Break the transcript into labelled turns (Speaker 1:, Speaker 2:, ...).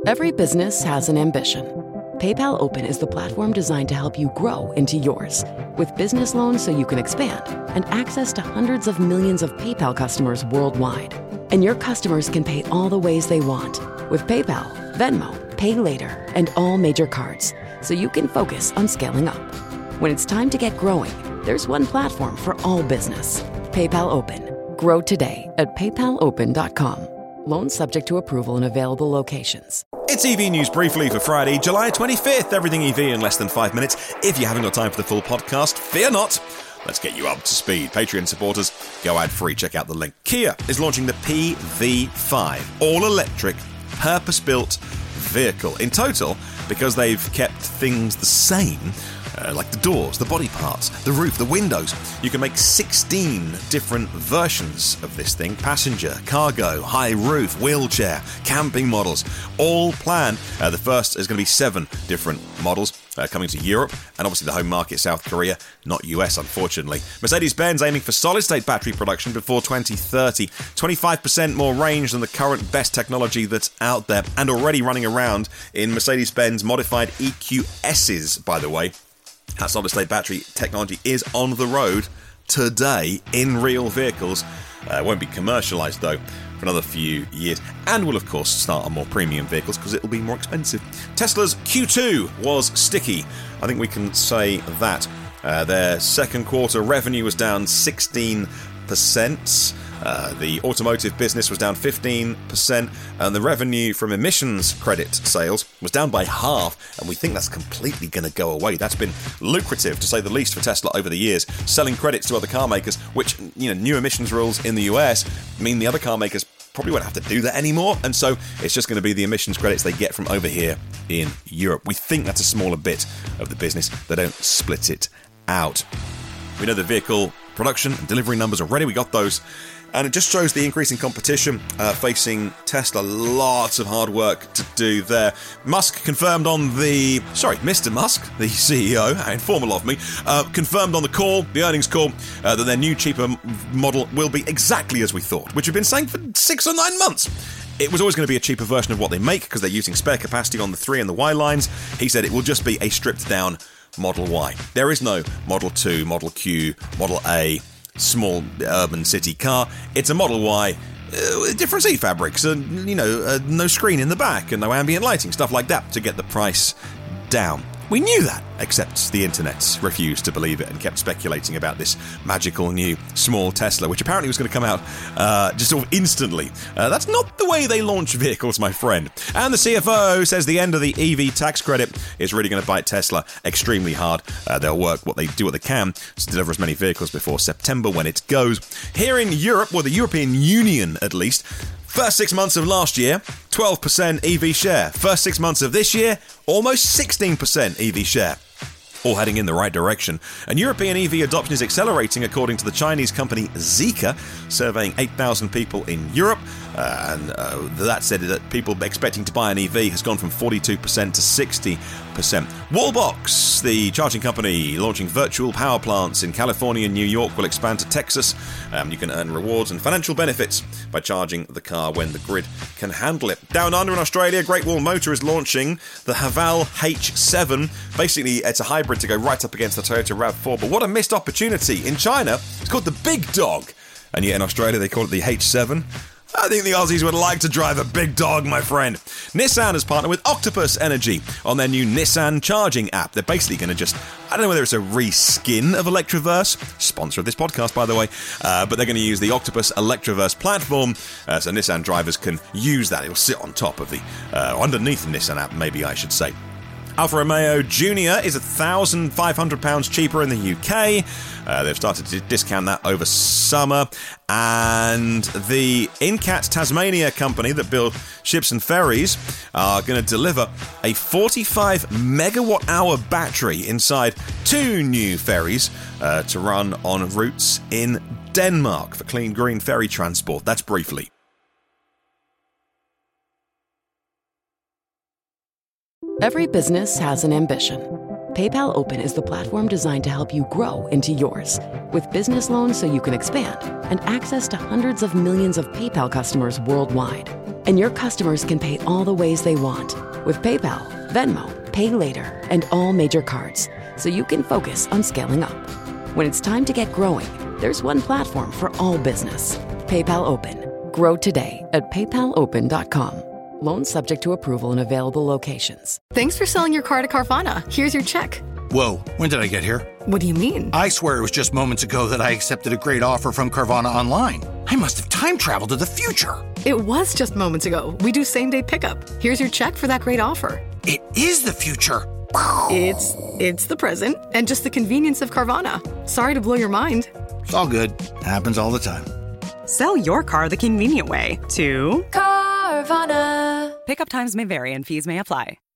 Speaker 1: Every business has an ambition. PayPal Open is the platform designed to help you grow into yours. With business loans so you can expand and access to hundreds of millions of PayPal customers worldwide. And your customers can pay all the ways they want with PayPal, Venmo, Pay Later, and all major cards, so you can focus on scaling up. When it's time to get growing, there's one platform for all business. PayPal Open. Grow today at paypalopen.com. Loans subject to approval in available locations.
Speaker 2: It's EV News Briefly for Friday, July 25th. Everything EV in less than 5 minutes. If you haven't got time for the full podcast, fear not. Let's get you up to speed. Patreon supporters, go ad-free. Check out the link. Kia is launching the PV5, all-electric, purpose-built vehicle. In total, because they've kept things the same, like the doors, the body parts, the roof, the windows. You can make 16 different versions of this thing. Passenger, cargo, high roof, wheelchair, camping models, all planned. The first is going to be 7 different models coming to Europe, and obviously the home market, South Korea, not US, unfortunately. Mercedes-Benz aiming for solid-state battery production before 2030. 25% more range than the current best technology that's out there, and already running around in Mercedes-Benz modified EQS's, by the way. That solid-state battery technology is on the road today in real vehicles. Won't be commercialised, though, for another few years. And will, of course, start on more premium vehicles because it'll be more expensive. Tesla's Q2 was sticky. I think we can say that. Their second quarter revenue was down 16%. The automotive business was down 15%, and the revenue from emissions credit sales was down by half, and we think that's completely going to go away. That's been lucrative, to say the least, for Tesla over the years, selling credits to other car makers, which, new emissions rules in the US mean the other car makers probably won't have to do that anymore, and so it's just going to be the emissions credits they get from over here in Europe. We think that's a smaller bit of the business. They don't split it out. We know the vehicle production and delivery numbers already. We got those. And it just shows the increasing competition facing Tesla. Lots of hard work to do there. Mr. Musk, the CEO, informal of me, confirmed on the call, the earnings call, that their new, cheaper model will be exactly as we thought, which we've been saying for 6 or 9 months. It was always going to be a cheaper version of what they make because they're using spare capacity on the 3 and the Y lines. He said it will just be a stripped-down Model Y. There is no Model 2, Model Q, Model A, small urban city car. It's a Model Y, different seat fabrics, and no screen in the back and no ambient lighting, stuff like that, to get the price down. We knew that, except the internet refused to believe it and kept speculating about this magical new small Tesla, which apparently was going to come out just sort of instantly. That's not the way they launch vehicles, my friend. And the CFO says the end of the EV tax credit is really going to bite Tesla extremely hard. They'll work what they can to deliver as many vehicles before September when it goes. Here in Europe, or the European Union at least, first 6 months of last year, 12% EV share. First 6 months of this year, almost 16% EV share. All heading in the right direction. And European EV adoption is accelerating, according to the Chinese company Zeekr, surveying 8,000 people in Europe. And that said that people expecting to buy an EV has gone from 42% to 60%. Wallbox, the charging company launching virtual power plants in California and New York, will expand to Texas. You can earn rewards and financial benefits by charging the car when the grid can handle it. Down under in Australia, Great Wall Motor is launching the Haval H7. Basically, it's a hybrid to go right up against the Toyota RAV4. But what a missed opportunity. In China, it's called the Big Dog. And yet in Australia, they call it the H7. I think the Aussies would like to drive a big dog, my friend. Nissan has partnered with Octopus Energy on their new Nissan charging app. They're basically going to just, I don't know whether it's a reskin of Electroverse, sponsor of this podcast, by the way, but they're going to use the Octopus Electroverse platform, so Nissan drivers can use that. It'll sit on top of the, underneath the Nissan app, maybe I should say. Alfa Romeo Junior is £1,500 cheaper in the UK. They've started to discount that over summer. And the Incat Tasmania company that build ships and ferries are going to deliver a 45 megawatt hour battery inside 2 new ferries to run on routes in Denmark for clean green ferry transport. That's briefly.
Speaker 1: Every business has an ambition. PayPal Open is the platform designed to help you grow into yours. With business loans so you can expand and access to hundreds of millions of PayPal customers worldwide. And your customers can pay all the ways they want with PayPal, Venmo, Pay Later, and all major cards, so you can focus on scaling up. When it's time to get growing, there's one platform for all business. PayPal Open. Grow today at paypalopen.com. Loans subject to approval in available locations.
Speaker 3: Thanks for selling your car to Carvana. Here's your check.
Speaker 4: Whoa, when did I get here?
Speaker 3: What do you mean?
Speaker 4: I swear it was just moments ago that I accepted a great offer from Carvana online. I must have time traveled to the future.
Speaker 3: It was just moments ago. We do same-day pickup. Here's your check for that great offer.
Speaker 4: It is the future.
Speaker 3: It's the present and just the convenience of Carvana. Sorry to blow your mind.
Speaker 4: It's all good. Happens all the time.
Speaker 5: Sell your car the convenient way to
Speaker 6: Carvana.
Speaker 5: Pickup times may vary and fees may apply.